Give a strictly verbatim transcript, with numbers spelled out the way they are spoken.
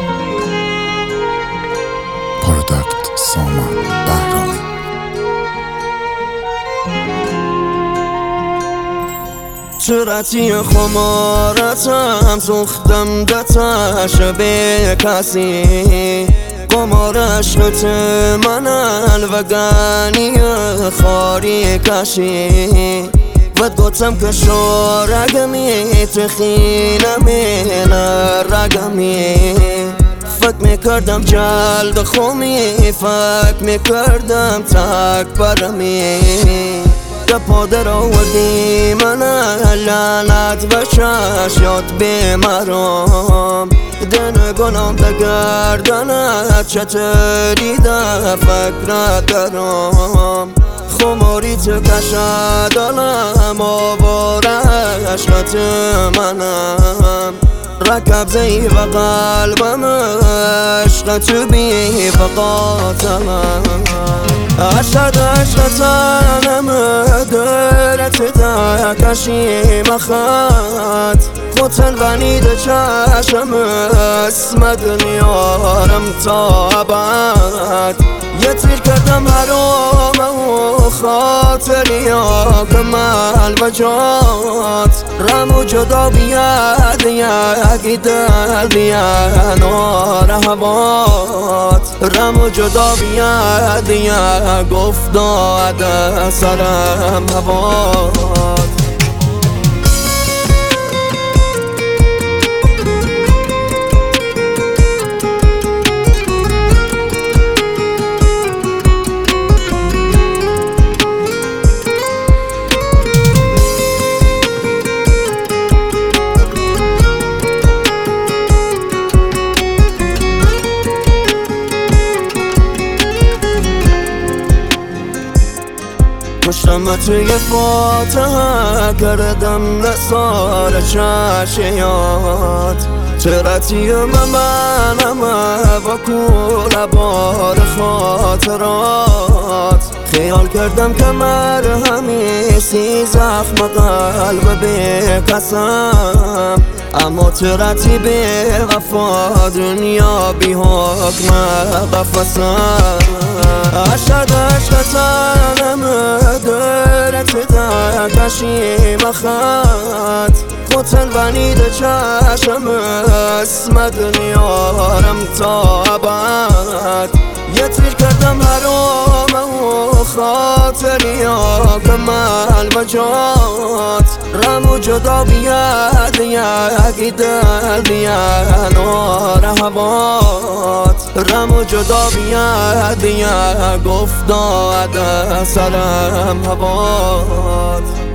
پروداکت سامان بهرامی. صورتی خمارتم سوختم دتش به کسی قمار عشقت منن و گنی خاری کشی و گفتم که شارگمی تخینمی نرگمی فکر میکردم جلد خومی فکر میکردم تک برمی پادر آوردی من لعنت و ششات بیمارم دن گنام ده گردنت چطوری ده فکرت دارم خماری تو کشد آلم آوار عشقت منم رکب زی و قلبم عشق تو بی وقاتم عشق عشق تنم درت تکشی مخط خودتن ونید چشم اسم دنیارم تا ابد یه تیر کردم حرام و خاطری ها کمال و جات رمو جدا بیاد یکی دل بیاد نار هوات رمو جدا بیاد یک گفتاد سرم هوات پشتم توی فاتحه کردم نثار چشیات ترتی منم و کول بار خاطرات خیال کردم که مرهمی سی زخم قلب بکسم اما ترتی به وفا دنیا بی حکم قفصم عشق عشق تنم درت تکشی مخط خودتن ونید چشم اسم دنیارم تا ابد یه تیر کردم حرام و خاطری ها کمال و جات رمو جدا بیاد یکی دل بیاد نار هوات رمو جدا بیاد یک گفتاد سرم هوات